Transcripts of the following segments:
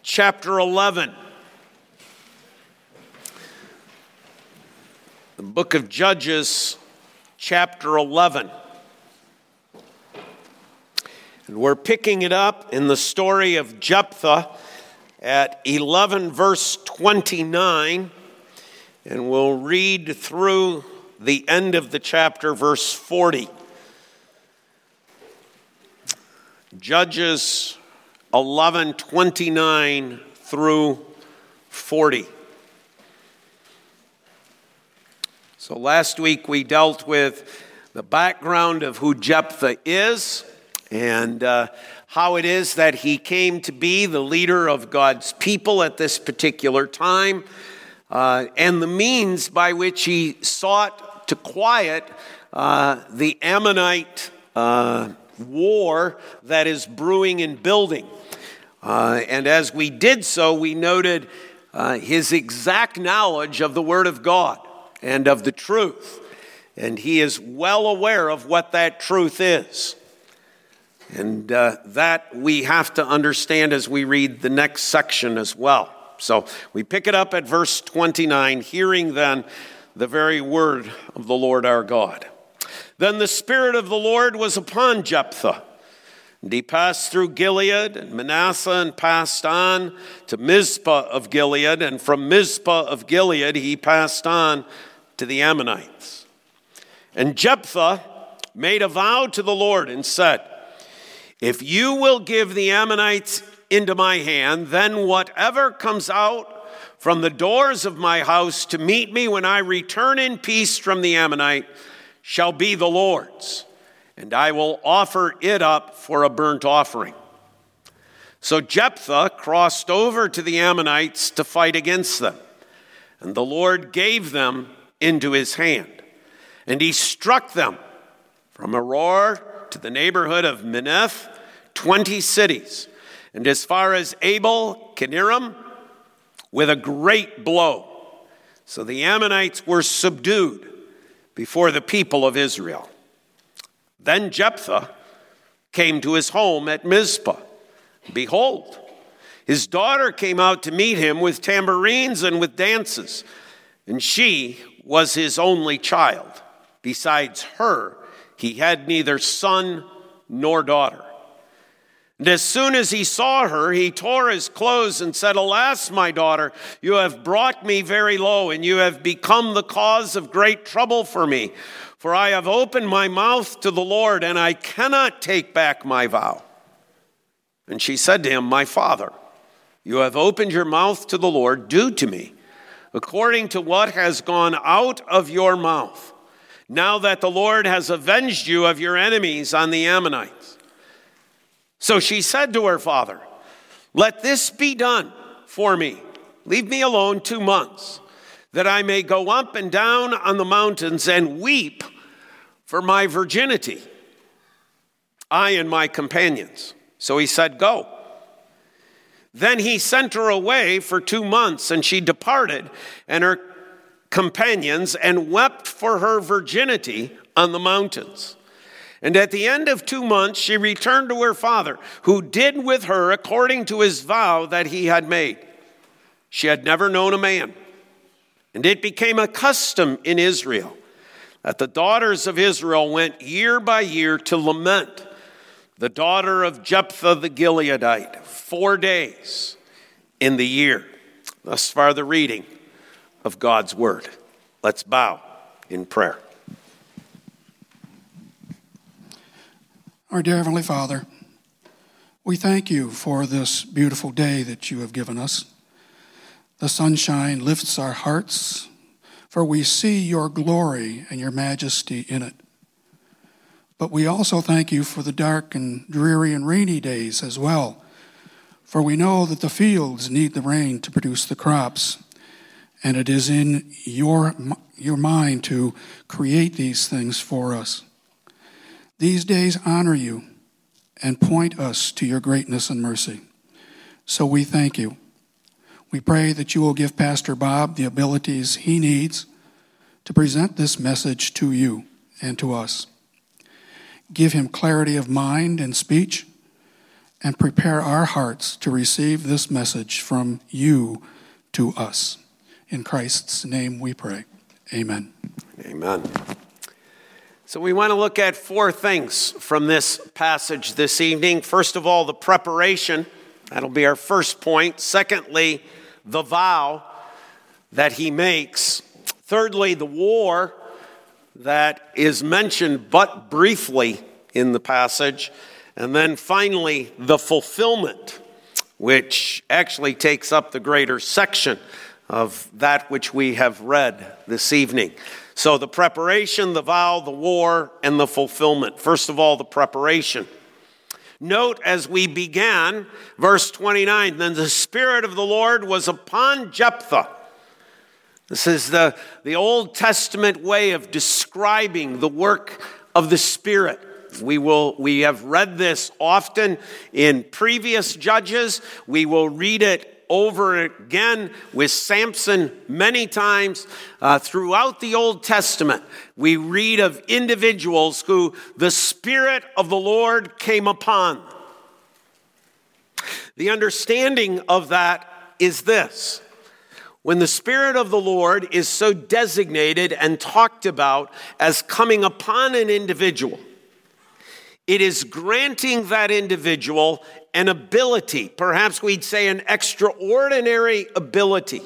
chapter 11. The book of Judges, chapter 11. And we're picking it up in the story of Jephthah at 11 verse 29. And we'll read through the end of the chapter, verse 40. Judges 11:29 through 40. So last week we dealt with the background of who Jephthah is and how it is that he came to be the leader of God's people at this particular time, and the means by which he sought to quiet the Ammonite war that is brewing and building. And as we did so, we noted his exact knowledge of the Word of God and of the truth. And he is well aware of what that truth is. And that we have to understand as we read the next section as well. So we pick it up at verse 29, hearing then the very word of the Lord our God. Then the Spirit of the Lord was upon Jephthah, and he passed through Gilead and Manasseh and passed on to Mizpah of Gilead, and from Mizpah of Gilead he passed on to the Ammonites. And Jephthah made a vow to the Lord and said, "If you will give the Ammonites into my hand, then whatever comes out from the doors of my house to meet me when I return in peace from the Ammonite shall be the Lord's, and I will offer it up for a burnt offering." So Jephthah crossed over to the Ammonites to fight against them, and the Lord gave them into his hand. And he struck them from Aroer to the neighborhood of Minnith, 20 cities, and as far as Abel Kinnerim, with a great blow. So the Ammonites were subdued before the people of Israel. Then Jephthah came to his home at Mizpah. Behold, his daughter came out to meet him with tambourines and with dances, and she was his only child. Besides her, he had neither son nor daughter. And as soon as he saw her, he tore his clothes and said, "Alas, my daughter, you have brought me very low, and you have become the cause of great trouble for me. For I have opened my mouth to the Lord, and I cannot take back my vow." And she said to him, "My father, you have opened your mouth to the Lord. Do to me according to what has gone out of your mouth, now that the Lord has avenged you of your enemies on the Ammonites." So she said to her father, "Let this be done for me. Leave me alone 2 months, that I may go up and down on the mountains and weep for my virginity, I and my companions." So he said, "Go." Then he sent her away for 2 months, and she departed, and her companions, and wept for her virginity on the mountains. And at the end of 2 months, she returned to her father, who did with her according to his vow that he had made. She had never known a man. And it became a custom in Israel that the daughters of Israel went year by year to lament the daughter of Jephthah the Gileadite 4 days in the year. Thus far the reading of God's word. Let's bow in prayer. Our dear Heavenly Father, we thank you for this beautiful day that you have given us. The sunshine lifts our hearts, for we see your glory and your majesty in it. But we also thank you for the dark and dreary and rainy days as well, for we know that the fields need the rain to produce the crops, and it is in your mind to create these things for us. These days honor you and point us to your greatness and mercy. So we thank you. We pray that you will give Pastor Bob the abilities he needs to present this message to you and to us. Give him clarity of mind and speech, and prepare our hearts to receive this message from you to us. In Christ's name we pray. Amen. Amen. So we want to look at four things from this passage this evening. First of all, the preparation. That'll be our first point. Secondly, the vow that he makes. Thirdly, the war that is mentioned but briefly in the passage. And then finally, the fulfillment, which actually takes up the greater section of that which we have read this evening. So the preparation, the vow, the war, and the fulfillment. First of all, the preparation. Note as we began, verse 29, then the Spirit of the Lord was upon Jephthah. This is the Old Testament way of describing the work of the Spirit. We have read this often in previous Judges. We will read it over again with Samson many times throughout the Old Testament. We read of individuals who the Spirit of the Lord came upon. The understanding of that is this. When the Spirit of the Lord is so designated and talked about as coming upon an individual, it is granting that individual an ability, perhaps we'd say an extraordinary ability,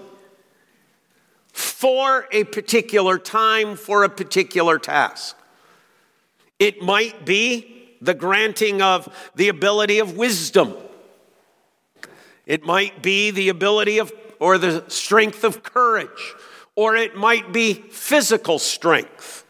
for a particular time, for a particular task. It might be the granting of the ability of wisdom. It might be the ability of, or the strength of courage, or it might be physical strength.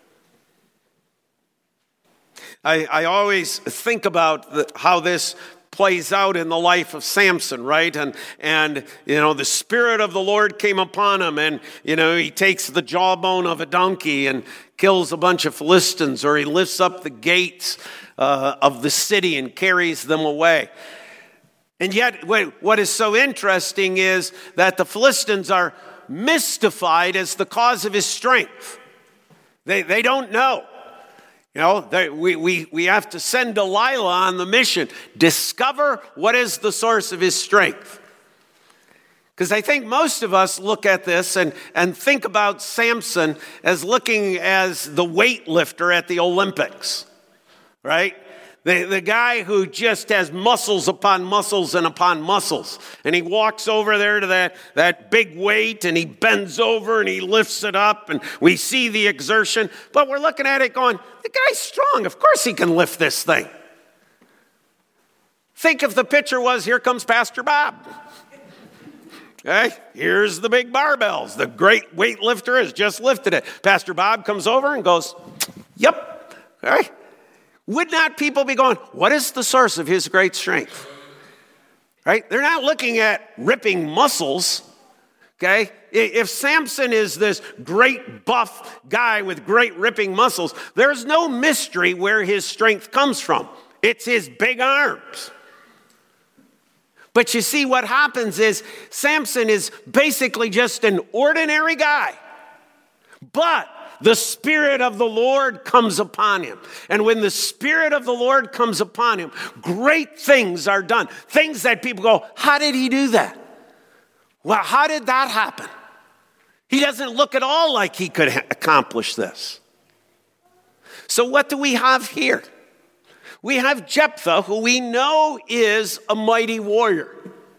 I always think about how this plays out in the life of Samson, right? And the Spirit of the Lord came upon him, and he takes the jawbone of a donkey and kills a bunch of Philistines, or he lifts up the gates of the city and carries them away. And yet, what is so interesting is that the Philistines are mystified as the cause of his strength. They don't know. We have to send Delilah on the mission. Discover what is the source of his strength. Because I think most of us look at this and think about Samson as looking as the weightlifter at the Olympics, right? The guy who just has muscles upon muscles and upon muscles. And he walks over there to that big weight, and he bends over and he lifts it up, and we see the exertion. But we're looking at it going, the guy's strong. Of course he can lift this thing. Think if the picture was, here comes Pastor Bob. Okay, here's the big barbells. The great weightlifter has just lifted it. Pastor Bob comes over and goes, yep. All right. Would not people be going, what is the source of his great strength? Right? They're not looking at ripping muscles. Okay? If Samson is this great buff guy with great ripping muscles, there's no mystery where his strength comes from. It's his big arms. But you see, what happens is Samson is basically just an ordinary guy. But the Spirit of the Lord comes upon him. And when the Spirit of the Lord comes upon him, great things are done. Things that people go, how did he do that? Well, how did that happen? He doesn't look at all like he could accomplish this. So what do we have here? We have Jephthah, who we know is a mighty warrior.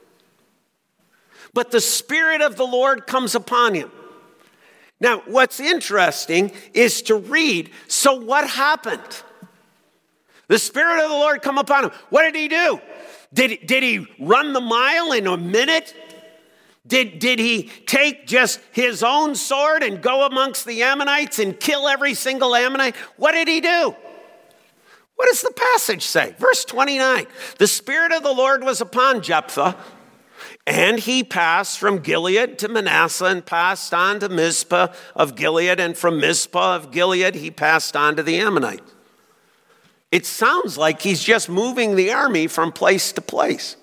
But the Spirit of the Lord comes upon him. Now, what's interesting is to read, so what happened? The Spirit of the Lord come upon him. What did he do? Did he run the mile in a minute? Did he take just his own sword and go amongst the Ammonites and kill every single Ammonite? What did he do? What does the passage say? Verse 29, the Spirit of the Lord was upon Jephthah, and he passed from Gilead to Manasseh and passed on to Mizpah of Gilead, and from Mizpah of Gilead he passed on to the Ammonites. It sounds like he's just moving the army from place to place.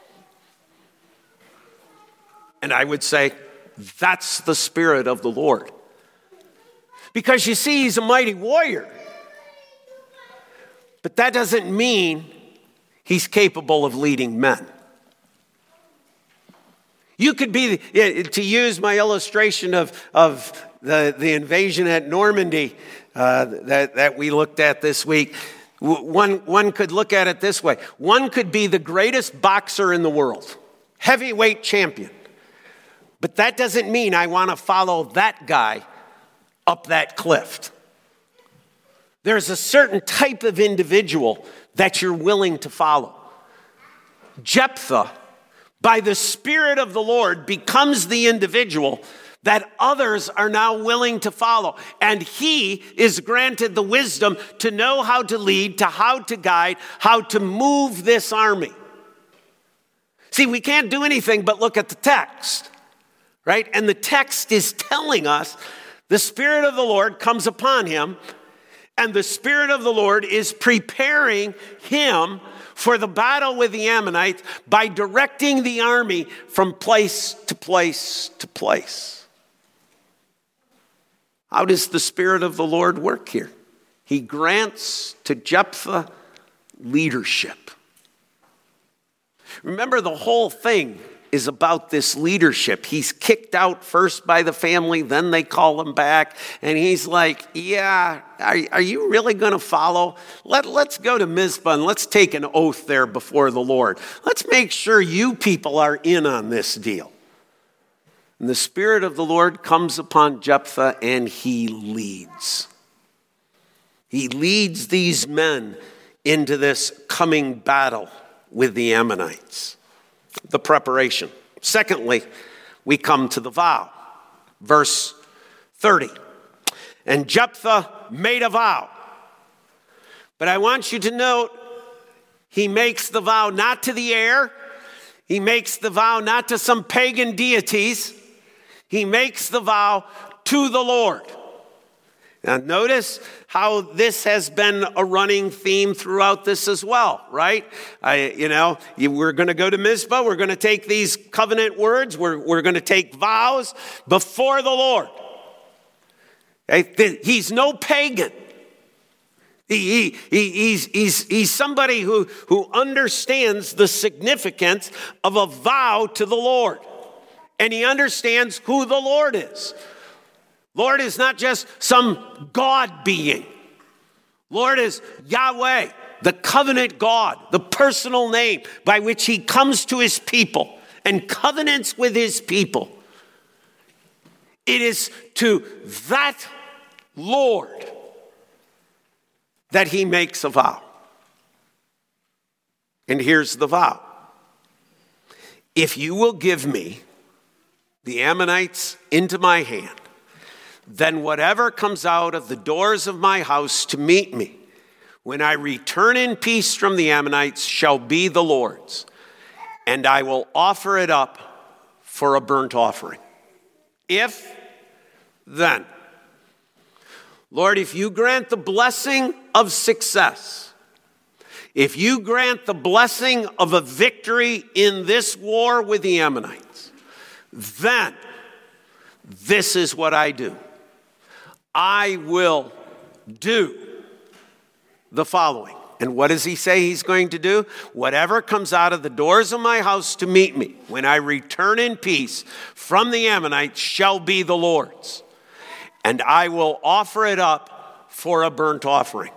And I would say, that's the Spirit of the Lord. Because you see, he's a mighty warrior. But that doesn't mean he's capable of leading men. You could be, to use my illustration of the invasion at Normandy that we looked at this week, one could look at it this way. One could be the greatest boxer in the world, heavyweight champion. But that doesn't mean I want to follow that guy up that cliff. There's a certain type of individual that you're willing to follow. Jephthah, by the Spirit of the Lord, becomes the individual that others are now willing to follow. And he is granted the wisdom to know how to lead, to how to guide, how to move this army. See, we can't do anything but look at the text, right? And the text is telling us the Spirit of the Lord comes upon him, and the Spirit of the Lord is preparing him for the battle with the Ammonites by directing the army from place to place to place. How does the Spirit of the Lord work here? He grants to Jephthah leadership. Remember, the whole thing is about this leadership. He's kicked out first by the family, then they call him back, and he's like, yeah, are you really going to follow? Let's go to Mizpah and let's take an oath there before the Lord. Let's make sure you people are in on this deal. And the Spirit of the Lord comes upon Jephthah and he leads. He leads these men into this coming battle with the Ammonites. The preparation. Secondly, we come to the vow. Verse 30. And Jephthah made a vow. But I want you to note, he makes the vow not to the air. He makes the vow not to some pagan deities. He makes the vow to the Lord. Now notice how this has been a running theme throughout this as well, right? We're going to go to Mizpah. We're going to take these covenant words. We're going to take vows before the Lord. Okay? He's no pagan. He's somebody who understands the significance of a vow to the Lord. And he understands who the Lord is. Lord is not just some God being. Lord is Yahweh, the covenant God, the personal name by which he comes to his people and covenants with his people. It is to that Lord that he makes a vow. And here's the vow. If you will give me the Ammonites into my hand, then whatever comes out of the doors of my house to meet me, when I return in peace from the Ammonites, shall be the Lord's, and I will offer it up for a burnt offering. If then, Lord, if you grant the blessing of success, if you grant the blessing of a victory in this war with the Ammonites, then this is what I do. I will do the following. And what does he say he's going to do? Whatever comes out of the doors of my house to meet me, when I return in peace from the Ammonites, shall be the Lord's. And I will offer it up for a burnt offering.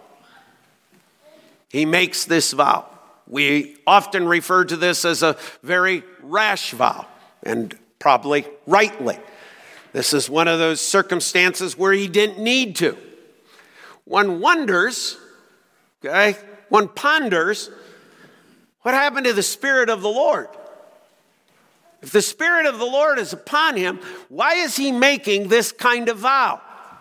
He makes this vow. We often refer to this as a very rash vow, and probably rightly. This is one of those circumstances where he didn't need to. One wonders, one ponders, what happened to the Spirit of the Lord? If the Spirit of the Lord is upon him, why is he making this kind of vow?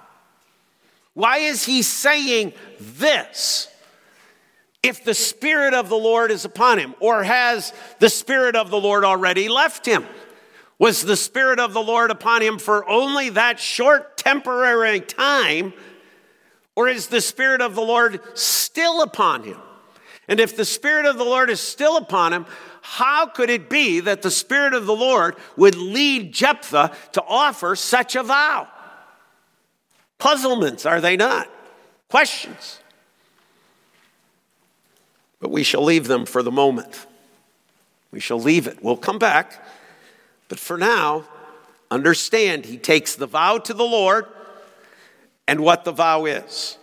Why is he saying this? If the Spirit of the Lord is upon him, or has the Spirit of the Lord already left him? Was the Spirit of the Lord upon him for only that short temporary time? Or is the Spirit of the Lord still upon him? And if the Spirit of the Lord is still upon him, how could it be that the Spirit of the Lord would lead Jephthah to offer such a vow? Puzzlements, are they not? Questions. But we shall leave them for the moment. We shall leave it. We'll come back. But for now, understand he takes the vow to the Lord and what the vow is.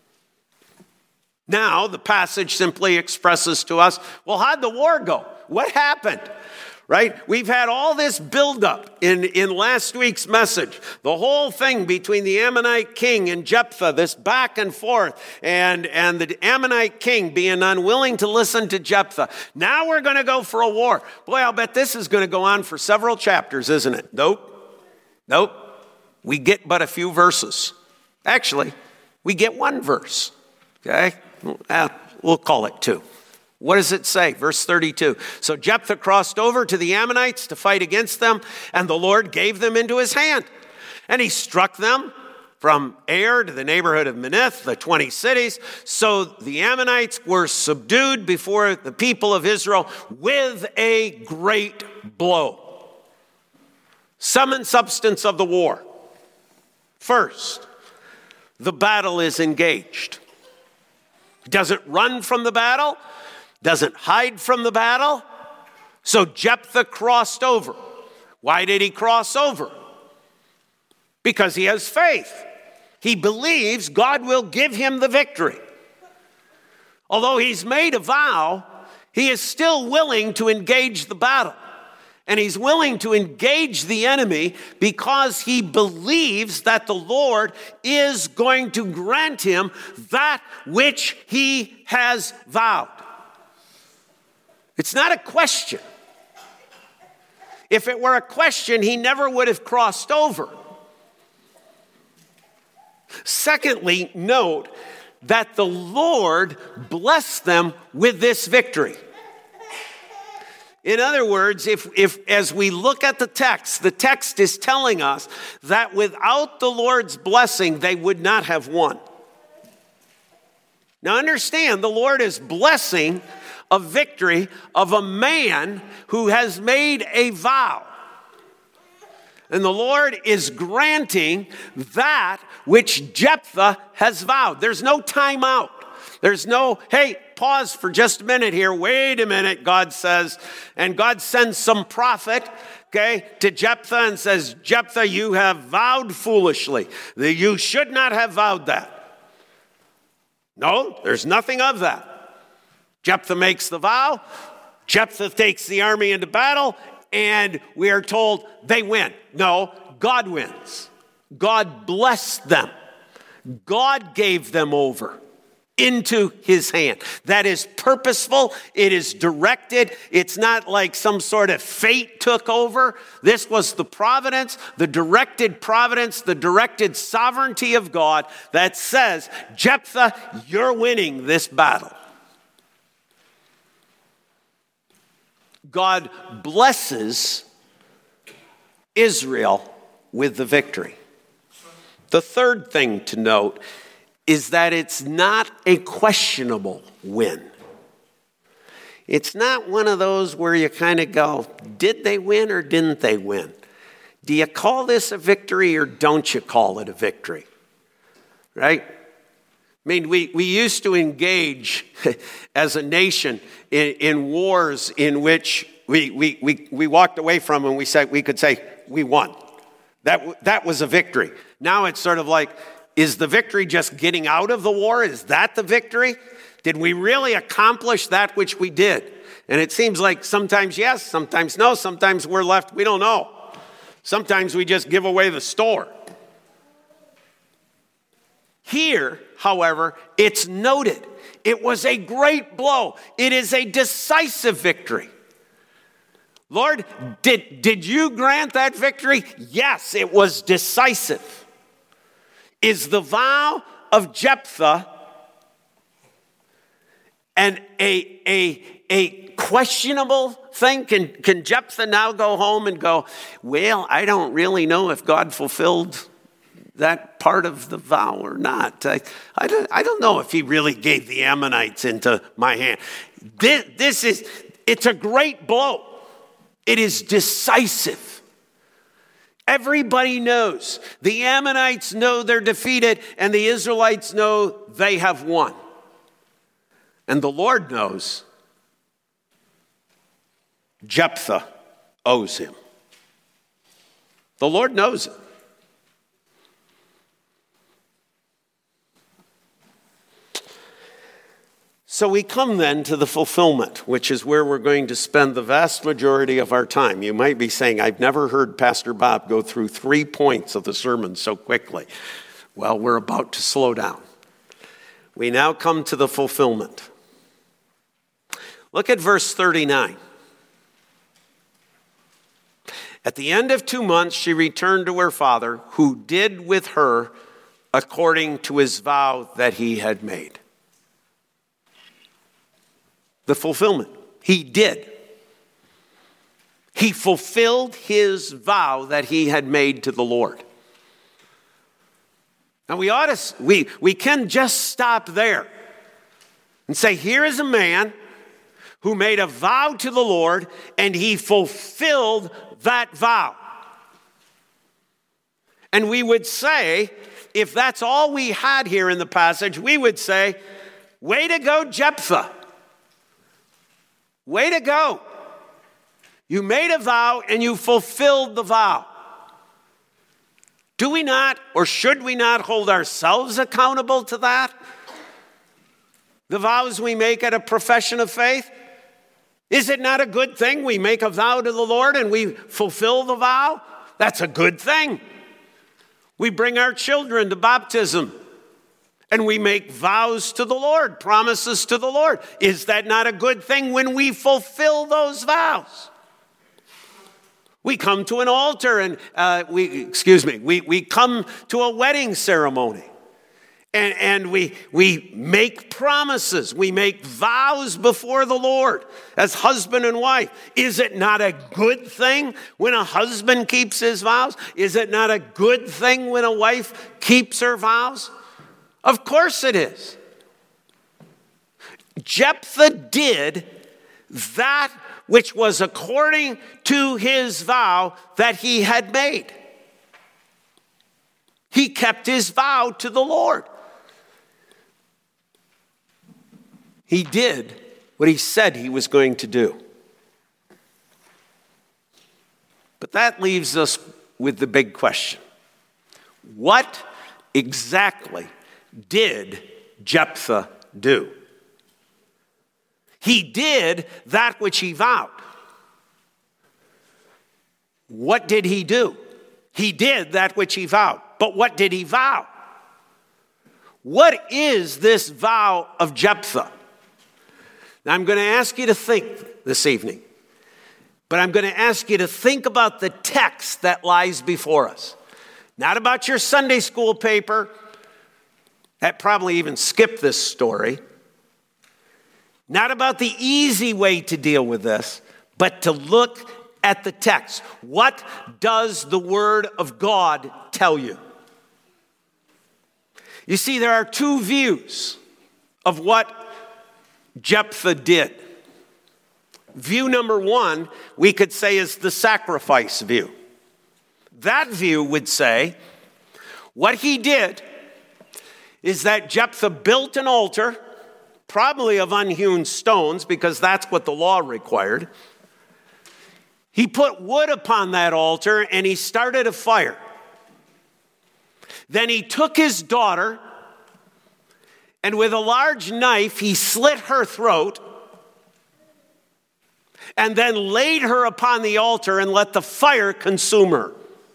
Now, the passage simply expresses to us, well, how'd the war go? What happened? Right? We've had all this buildup in last week's message. The whole thing between the Ammonite king and Jephthah, this back and forth, and the Ammonite king being unwilling to listen to Jephthah. Now we're going to go for a war. Boy, I'll bet this is going to go on for several chapters, isn't it? Nope. We get but a few verses. Actually, we get one verse. Okay? We'll call it two. What does it say? Verse 32. So Jephthah crossed over to the Ammonites to fight against them, and the Lord gave them into his hand. And he struck them from Ar to the neighborhood of Minnith, the 20 cities. So the Ammonites were subdued before the people of Israel with a great blow. Sum and substance of the war. First, the battle is engaged. He doesn't run from the battle, doesn't hide from the battle. So Jephthah crossed over. Why did he cross over? Because he has faith. He believes God will give him the victory. Although he's made a vow, he is still willing to engage the battle. And he's willing to engage the enemy because he believes that the Lord is going to grant him that which he has vowed. It's not a question. If it were a question, he never would have crossed over. Secondly, note that the Lord blessed them with this victory. In other words, if as we look at the text is telling us that without the Lord's blessing, they would not have won. Now understand, the Lord is blessing a victory of a man who has made a vow. And the Lord is granting that which Jephthah has vowed. There's no time out. There's no, hey, pause for just a minute here. Wait a minute, God says. And God sends some prophet, okay, to Jephthah and says, Jephthah, you have vowed foolishly. You should not have vowed that. No, there's nothing of that. Jephthah makes the vow. Jephthah takes the army into battle, and we are told they win. No, God wins. God blessed them. God gave them over into his hand. That is purposeful. It is directed. It's not like some sort of fate took over. This was the providence, the directed sovereignty of God that says, Jephthah, you're winning this battle. God blesses Israel with the victory. The third thing to note is that it's not a questionable win. It's not one of those where you kind of go, did they win or didn't they win? Do you call this a victory or don't you call it a victory? Right? I mean, we used to engage as a nation in wars in which we walked away from and we could say, we won. That was a victory. Now it's sort of like, is the victory just getting out of the war? Is that the victory? Did we really accomplish that which we did? And it seems like sometimes yes, sometimes no, sometimes we're left, we don't know. Sometimes we just give away the store. Here, however, it's noted. It was a great blow. It is a decisive victory. Lord, did you grant that victory? Yes, it was decisive. Is the vow of Jephthah and a questionable thing? Can Jephthah now go home and go, well, I don't really know if God fulfilled that part of the vow or not. I don't know if he really gave the Ammonites into my hand. It's a great blow. It is decisive. Everybody knows. The Ammonites know they're defeated, and the Israelites know they have won. And the Lord knows Jephthah owes him. The Lord knows it. So we come then to the fulfillment, which is where we're going to spend the vast majority of our time. You might be saying, I've never heard Pastor Bob go through 3 points of the sermon so quickly. Well, we're about to slow down. We now come to the fulfillment. Look at verse 39. At the end of 2 months, she returned to her father, who did with her according to his vow that he had made. The fulfillment. He did. He fulfilled his vow that he had made to the Lord. Now we can just stop there and say, here is a man who made a vow to the Lord and he fulfilled that vow. And we would say, if that's all we had here in the passage, we would say, way to go, Jephthah. Way to go. You made a vow and you fulfilled the vow. Do we not, or should we not, hold ourselves accountable to that? The vows we make at a profession of faith? Is it not a good thing we make a vow to the Lord and we fulfill the vow? That's a good thing. We bring our children to baptism and we make vows to the Lord, promises to the Lord. Is that not a good thing when we fulfill those vows? We come to an altar and we come to a wedding ceremony and we make promises. We make vows before the Lord as husband and wife. Is it not a good thing when a husband keeps his vows? Is it not a good thing when a wife keeps her vows? Of course it is. Jephthah did that which was according to his vow that he had made. He kept his vow to the Lord. He did what he said he was going to do. But that leaves us with the big question. What exactly did Jephthah do? He did that which he vowed. What did he do? He did that which he vowed. But what did he vow? What is this vow of Jephthah? Now, I'm going to ask you to think this evening, but I'm going to ask you to think about the text that lies before us. Not about your Sunday school paper. That probably even skipped this story. Not about the easy way to deal with this, but to look at the text. What does the Word of God tell you? You see, there are 2 views of what Jephthah did. View number 1, we could say, is the sacrifice view. That view would say, what he did is that Jephthah built an altar, probably of unhewn stones, because that's what the law required. He put wood upon that altar and he started a fire. Then he took his daughter and with a large knife he slit her throat and then laid her upon the altar and let the fire consume her.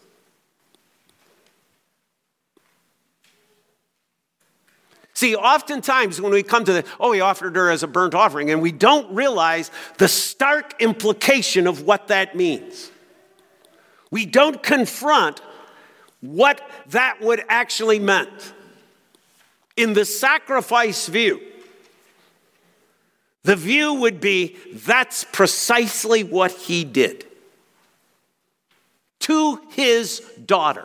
See, oftentimes when we come to he offered her as a burnt offering, and we don't realize the stark implication of what that means. We don't confront what that would actually meant. In the sacrifice view, the view would be that's precisely what he did to his daughter.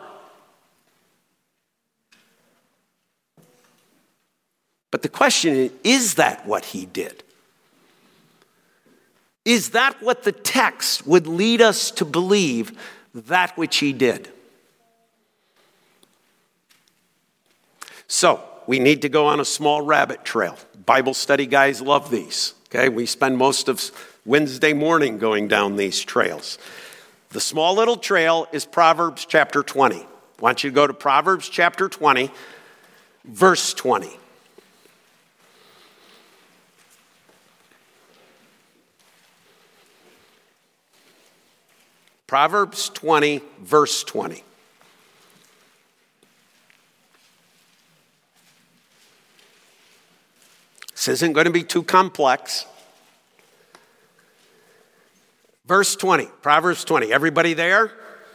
But the question is that what he did? Is that what the text would lead us to believe that which he did? So, we need to go on a small rabbit trail. Bible study guys love these. Okay, we spend most of Wednesday morning going down these trails. The small little trail is Proverbs chapter 20. I want you to go to Proverbs chapter 20, verse 20. Proverbs 20, verse 20. This isn't going to be too complex. Verse 20, Proverbs 20. Everybody there?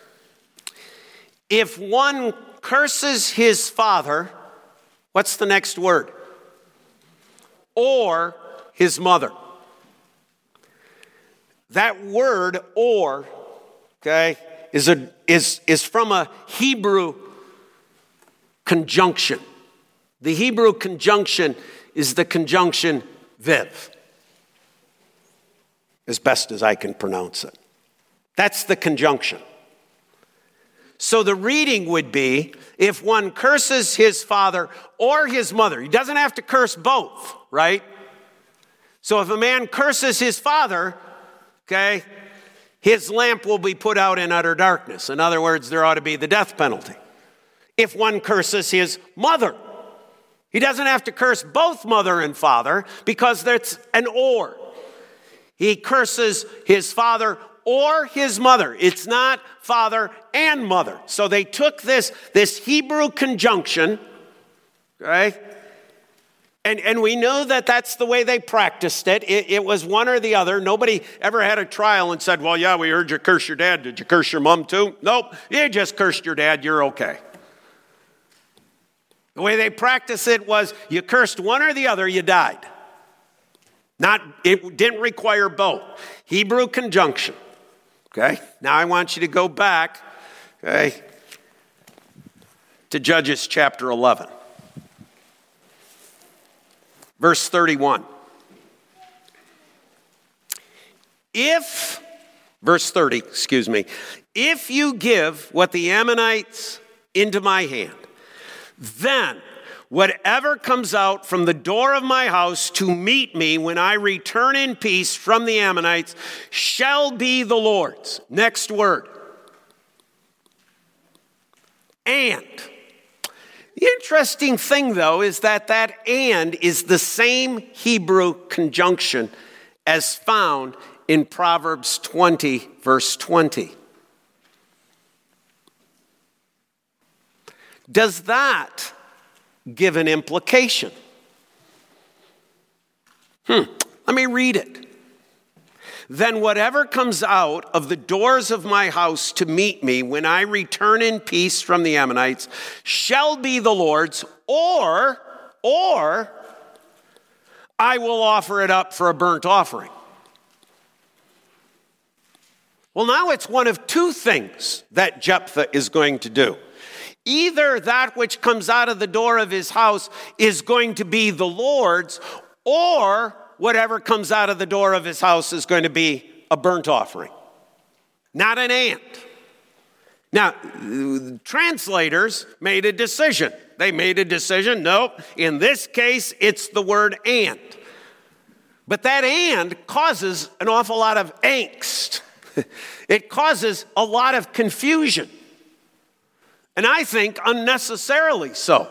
If one curses his father, what's the next word? Or his mother. That word, or, okay, is from a Hebrew conjunction. The Hebrew conjunction is the conjunction viv, as best as I can pronounce it. That's the conjunction. So the reading would be, if one curses his father or his mother, he doesn't have to curse both, right? So if a man curses his father, okay, his lamp will be put out in utter darkness. In other words, there ought to be the death penalty. If one curses his mother, he doesn't have to curse both mother and father because that's an or. He curses his father or his mother. It's not father and mother. So they took this Hebrew conjunction, okay? And we know that that's the way they practiced it. It was one or the other. Nobody ever had a trial and said, well, yeah, we heard you curse your dad. Did you curse your mom too? Nope, you just cursed your dad. You're okay. The way they practiced it was you cursed one or the other, you died. It didn't require both. Hebrew conjunction. Okay? Now I want you to go back, okay, to Judges chapter 11. Verse 31. Verse 30, if you give what the Ammonites into my hand, then whatever comes out from the door of my house to meet me when I return in peace from the Ammonites shall be the Lord's. Next word. And. The interesting thing, though, is that and is the same Hebrew conjunction as found in Proverbs 20, verse 20. Does that give an implication? Let me read it. Then whatever comes out of the doors of my house to meet me when I return in peace from the Ammonites shall be the Lord's, or I will offer it up for a burnt offering. Well, now it's one of two things that Jephthah is going to do. Either that which comes out of the door of his house is going to be the Lord's, or whatever comes out of the door of his house is going to be a burnt offering. Not an and. Now, translators made a decision. They made a decision, nope, in this case, it's the word and. But that and causes an awful lot of angst. It causes a lot of confusion. And I think unnecessarily so.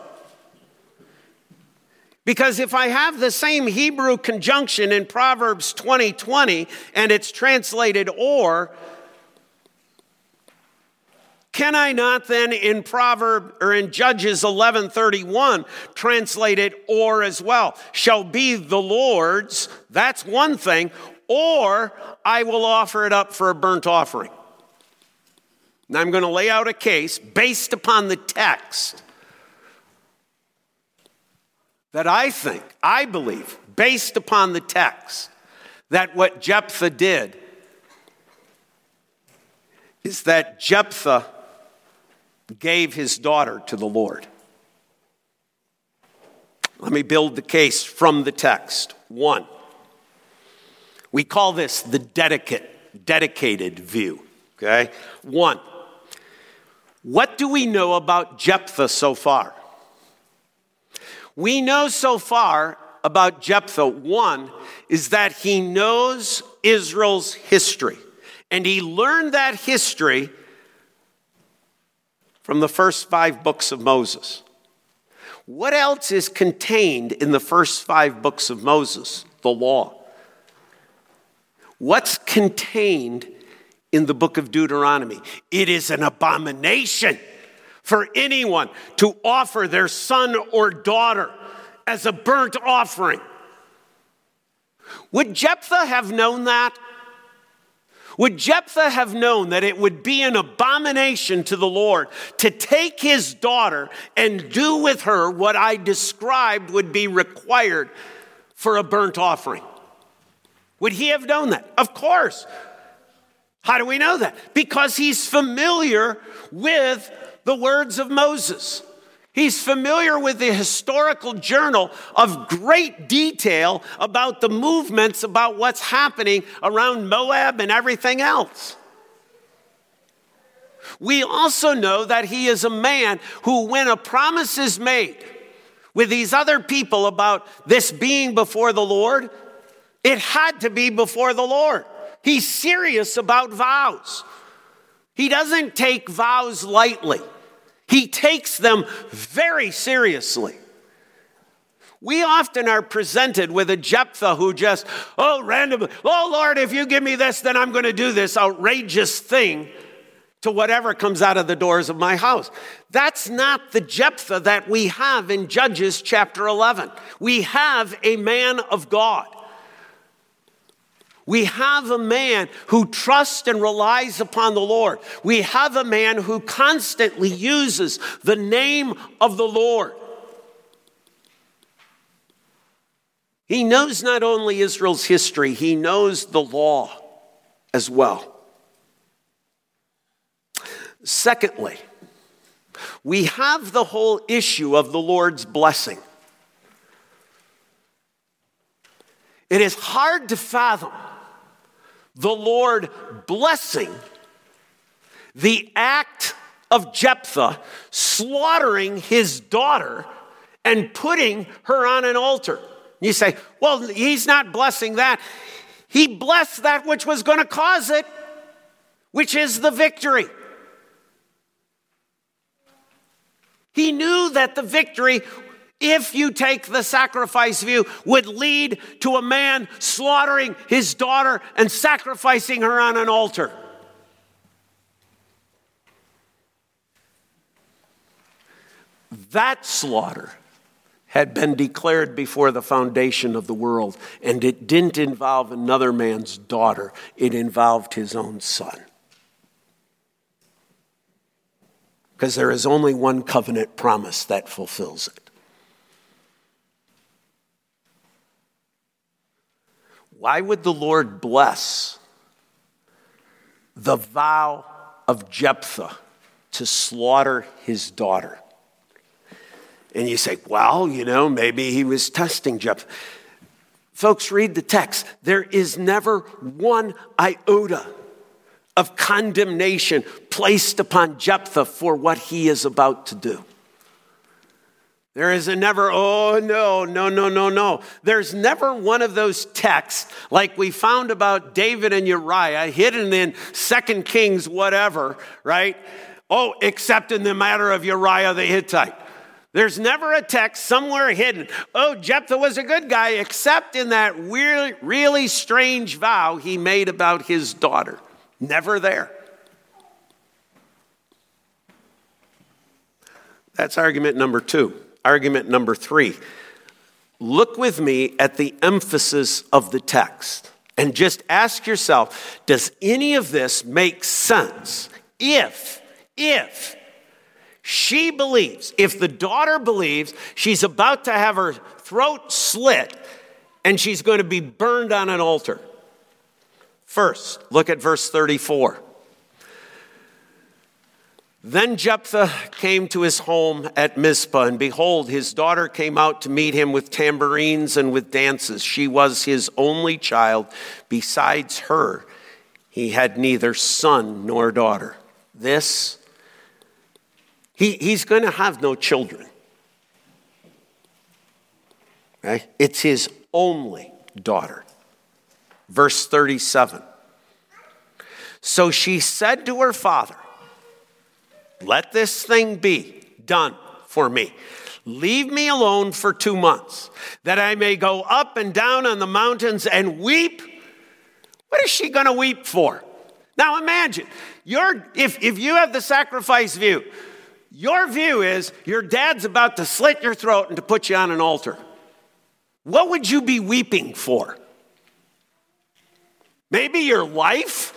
Because if I have the same Hebrew conjunction in Proverbs 20:20 and it's translated or, can I not then in Judges 11:31 translate it or as well? Shall be the Lord's, that's one thing, or I will offer it up for a burnt offering. Now I'm going to lay out a case based upon the text that I believe, based upon the text, that what Jephthah did is that Jephthah gave his daughter to the Lord. Let me build the case from the text. 1, we call this the dedicated view. Okay? 1, what do we know about Jephthah so far? We know so far about Jephthah, one, is that he knows Israel's history. And he learned that history from the first 5 books of Moses. What else is contained in the first 5 books of Moses? The law. What's contained in the book of Deuteronomy? It is an abomination for anyone to offer their son or daughter as a burnt offering. Would Jephthah have known that? Would Jephthah have known that it would be an abomination to the Lord to take his daughter and do with her what I described would be required for a burnt offering? Would he have known that? Of course. How do we know that? Because he's familiar with the words of Moses. He's familiar with the historical journal of great detail about the movements, about what's happening around Moab and everything else. We also know that he is a man who, when a promise is made with these other people about this being before the Lord, it had to be before the Lord. He's serious about vows. He doesn't take vows lightly. He takes them very seriously. We often are presented with a Jephthah who just, randomly, Lord, if you give me this, then I'm going to do this outrageous thing to whatever comes out of the doors of my house. That's not the Jephthah that we have in Judges chapter 11. We have a man of God. We have a man who trusts and relies upon the Lord. We have a man who constantly uses the name of the Lord. He knows not only Israel's history, he knows the law as well. Secondly, we have the whole issue of the Lord's blessing. It is hard to fathom the Lord blessing the act of Jephthah slaughtering his daughter and putting her on an altar. You say, well, he's not blessing that. He blessed that which was going to cause it, which is the victory. He knew that the victory, if you take the sacrifice view, would lead to a man slaughtering his daughter and sacrificing her on an altar. That slaughter had been declared before the foundation of the world, and it didn't involve another man's daughter. It involved his own son. Because there is only one covenant promise that fulfills it. Why would the Lord bless the vow of Jephthah to slaughter his daughter? And you say, well, maybe he was testing Jephthah. Folks, read the text. There is never one iota of condemnation placed upon Jephthah for what he is about to do. There is a never, no. There's never one of those texts like we found about David and Uriah hidden in 2 Kings, whatever, right? Except in the matter of Uriah the Hittite. There's never a text somewhere hidden. Jephthah was a good guy, except in that really, really strange vow he made about his daughter. Never there. That's argument number 2. Argument number 3. Look with me at the emphasis of the text and just ask yourself, does any of this make sense if she believes, if the daughter believes she's about to have her throat slit and she's going to be burned on an altar? First, look at verse 34. Then Jephthah came to his home at Mizpah, and behold, his daughter came out to meet him with tambourines and with dances. She was his only child. Besides her, he had neither son nor daughter. He's going to have no children. Okay? It's his only daughter. Verse 37. So she said to her father, let this thing be done for me. Leave me alone for 2 months, that I may go up and down on the mountains and weep. What is she going to weep for? Now imagine, if you have the sacrifice view, your view is your dad's about to slit your throat and to put you on an altar. What would you be weeping for? Maybe your life?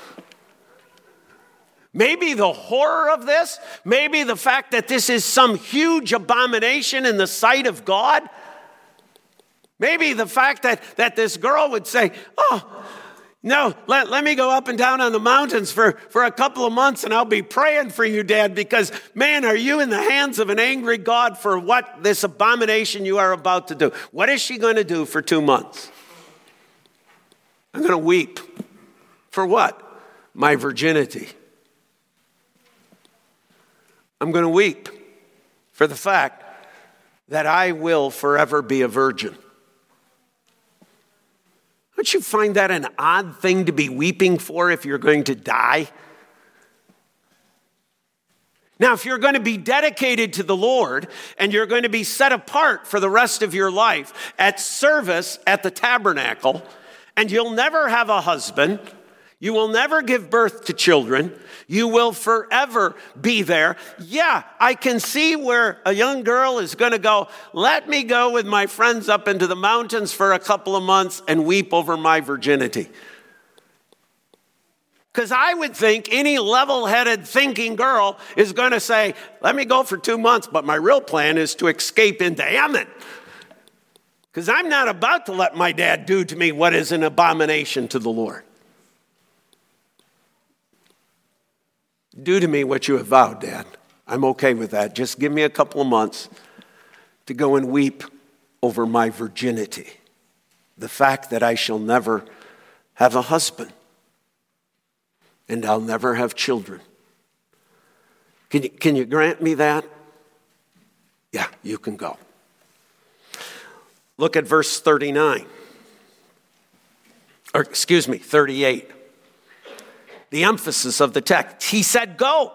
Maybe the horror of this? Maybe the fact that this is some huge abomination in the sight of God? Maybe the fact that this girl would say, oh, no, let me go up and down on the mountains for a couple of months and I'll be praying for you, Dad, because, man, are you in the hands of an angry God for what this abomination you are about to do? What is she going to do for 2 months? I'm going to weep. For what? My virginity. I'm going to weep for the fact that I will forever be a virgin. Don't you find that an odd thing to be weeping for if you're going to die? Now, if you're going to be dedicated to the Lord and you're going to be set apart for the rest of your life at service at the tabernacle, and you'll never have a husband, you will never give birth to children, you will forever be there. Yeah, I can see where a young girl is going to go, let me go with my friends up into the mountains for a couple of months and weep over my virginity. Because I would think any level-headed thinking girl is going to say, let me go for 2 months, but my real plan is to escape into Ammon. Because I'm not about to let my dad do to me what is an abomination to the Lord. Do to me what you have vowed, Dad. I'm okay with that. Just give me a couple of months to go and weep over my virginity. The fact that I shall never have a husband and I'll never have children. Can you grant me that? Yeah, you can go. Look at verse 38. The emphasis of the text. He said, go.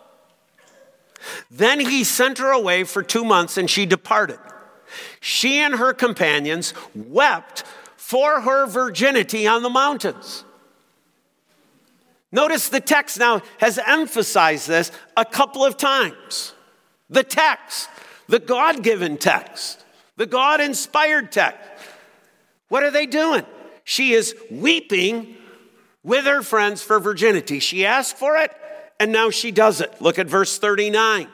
Then he sent her away for 2 months and she departed. She and her companions wept for her virginity on the mountains. Notice the text now has emphasized this a couple of times. The text, the God-given text, the God-inspired text. What are they doing? She is weeping with her friends for virginity. She asked for it, and now she does it. Look at verse 39.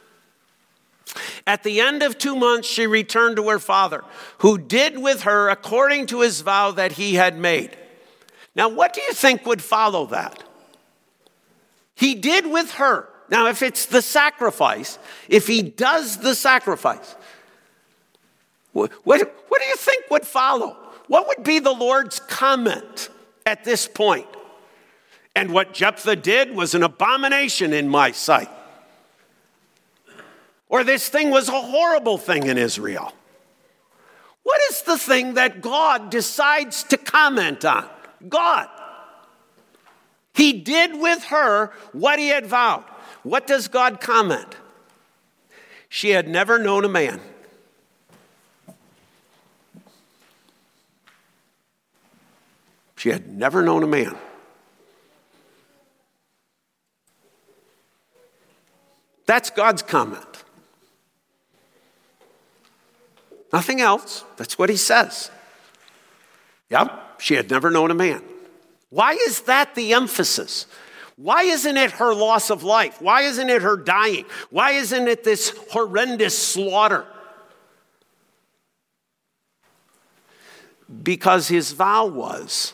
At the end of 2 months, she returned to her father, who did with her according to his vow that he had made. Now, what do you think would follow that? He did with her. Now, if it's the sacrifice, if he does the sacrifice, what do you think would follow? What would be the Lord's comment at this point? And what Jephthah did was an abomination in my sight. Or this thing was a horrible thing in Israel. What is the thing that God decides to comment on? God. He did with her what he had vowed. What does God comment? She had never known a man. She had never known a man. That's God's comment. Nothing else. That's what he says. Yep, she had never known a man. Why is that the emphasis? Why isn't it her loss of life? Why isn't it her dying? Why isn't it this horrendous slaughter? Because his vow was,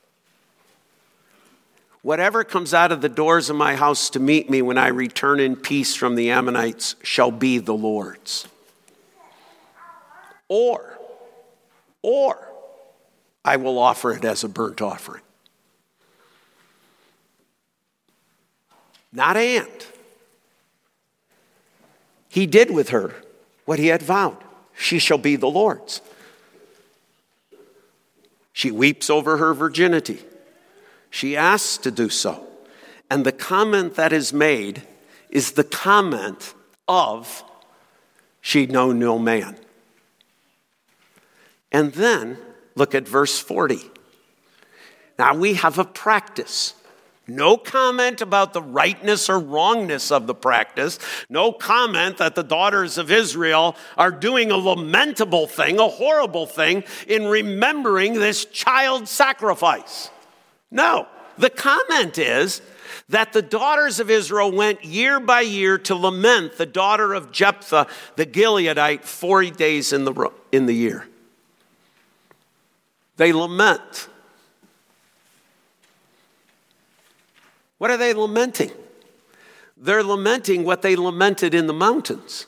whatever comes out of the doors of my house to meet me when I return in peace from the Ammonites shall be the Lord's. Or I will offer it as a burnt offering. Not and. He did with her what he had vowed. She shall be the Lord's. She weeps over her virginity. She asks to do so. And the comment that is made is the comment of, she'd known no man. And then look at verse 40. Now we have a practice. No comment about the rightness or wrongness of the practice. No comment that the daughters of Israel are doing a lamentable thing, a horrible thing, in remembering this child sacrifice. No, the comment is that the daughters of Israel went year by year to lament the daughter of Jephthah, the Gileadite, 40 days in the year. They lament. What are they lamenting? They're lamenting what they lamented in the mountains.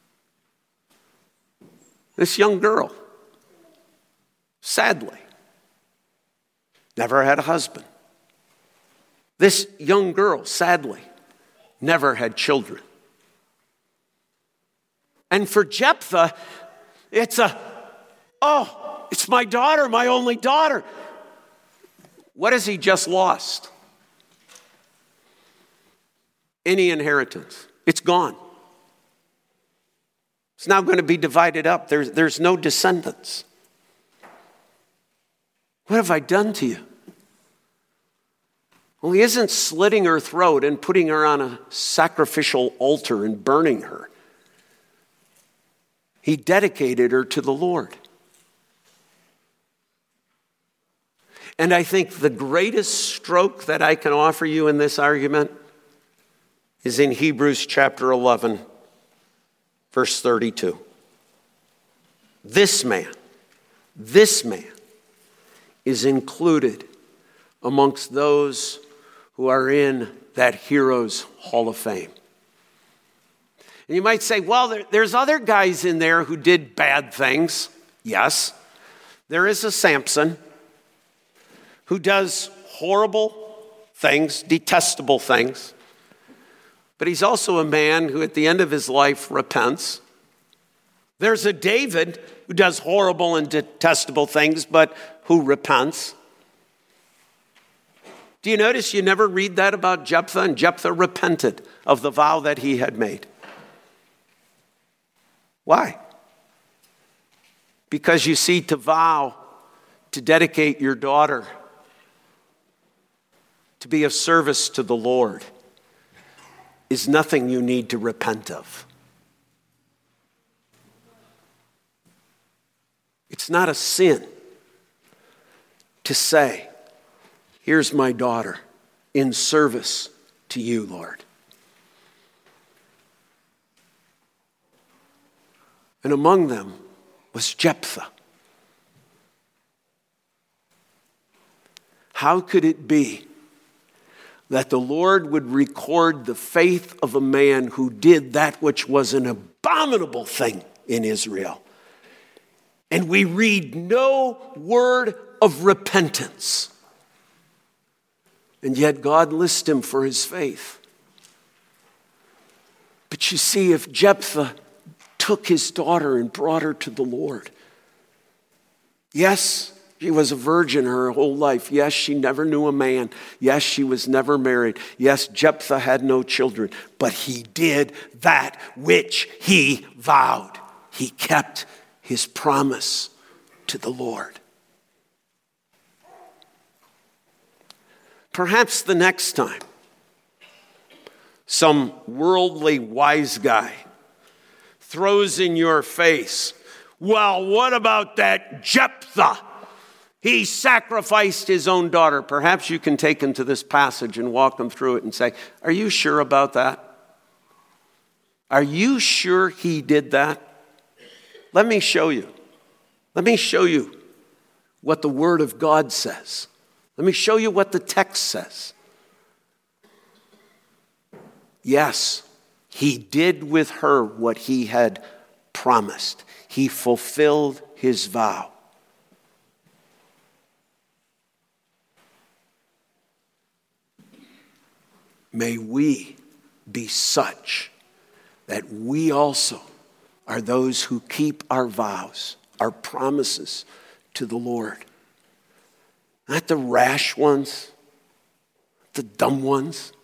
This young girl, sadly, never had a husband. This young girl, sadly, never had children. And for Jephthah, it's my daughter, my only daughter. What has he just lost? Any inheritance. It's gone. It's now going to be divided up. There's no descendants. What have I done to you? Well, he isn't slitting her throat and putting her on a sacrificial altar and burning her. He dedicated her to the Lord. And I think the greatest stroke that I can offer you in this argument is in Hebrews chapter 11, verse 32. This man is included amongst those who are in that Heroes Hall of Fame. And you might say, well, there's other guys in there who did bad things. Yes, there is a Samson who does horrible things, detestable things. But he's also a man who at the end of his life repents. There's a David who does horrible and detestable things, but who repents. Do you notice you never read that about Jephthah? And Jephthah repented of the vow that he had made. Why? Because you see, to vow to dedicate your daughter to be of service to the Lord is nothing you need to repent of. It's not a sin to say, here's my daughter in service to you, Lord. And among them was Jephthah. How could it be that the Lord would record the faith of a man who did that which was an abominable thing in Israel? And we read no word of repentance. And yet God lists him for his faith. But you see, if Jephthah took his daughter and brought her to the Lord, yes, she was a virgin her whole life. Yes, she never knew a man. Yes, she was never married. Yes, Jephthah had no children. But he did that which he vowed. He kept his promise to the Lord. Perhaps the next time some worldly wise guy throws in your face, well, what about that Jephthah? He sacrificed his own daughter. Perhaps you can take him to this passage and walk him through it and say, are you sure about that? Are you sure he did that? Let me show you. Let me show you what the Word of God says. Let me show you what the text says. Yes, he did with her what he had promised. He fulfilled his vow. May we be such that we also are those who keep our vows, our promises to the Lord. Not the rash ones, the dumb ones,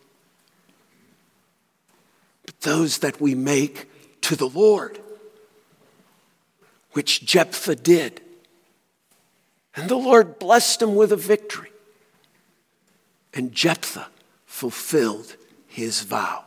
but those that we make to the Lord, which Jephthah did. And the Lord blessed him with a victory. And Jephthah fulfilled his vow.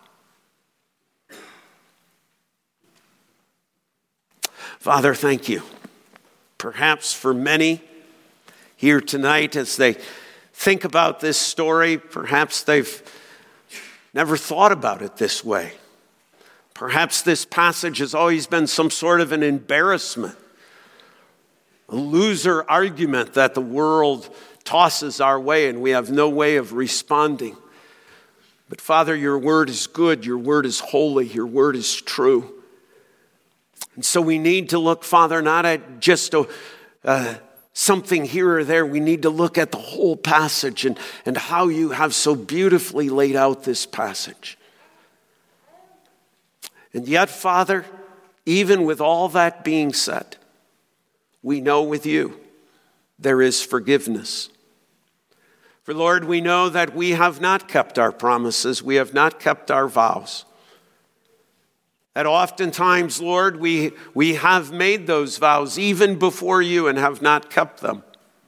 Father, thank you. Perhaps for many here tonight, as they think about this story, perhaps they've never thought about it this way. Perhaps this passage has always been some sort of an embarrassment, a loser argument that the world tosses our way and we have no way of responding. But Father, your word is good, your word is holy, your word is true. And so we need to look, Father, not at just something here or there. We need to look at the whole passage and how you have so beautifully laid out this passage. And yet, Father, even with all that being said, we know with you there is forgiveness. For Lord, we know that we have not kept our promises. We have not kept our vows. That oftentimes, Lord, we have made those vows even before you and have not kept them.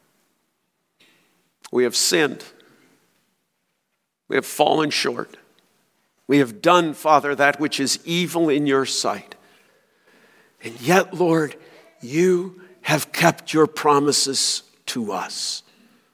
We have sinned. We have fallen short. We have done, Father, that which is evil in your sight. And yet, Lord, you have kept your promises to us.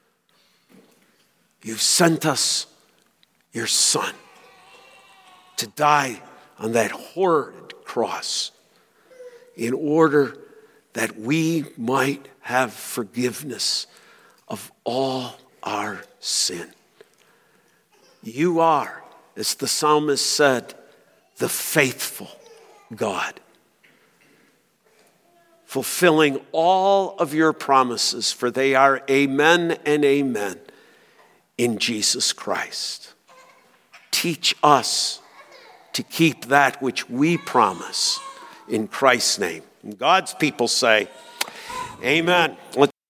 You've sent us your Son to die on that horrid cross in order that we might have forgiveness of all our sin. You are, as the psalmist said, the faithful God, fulfilling all of your promises, for they are amen and amen in Jesus Christ. Teach us to keep that which we promise in Christ's name. And God's people say, amen. Let's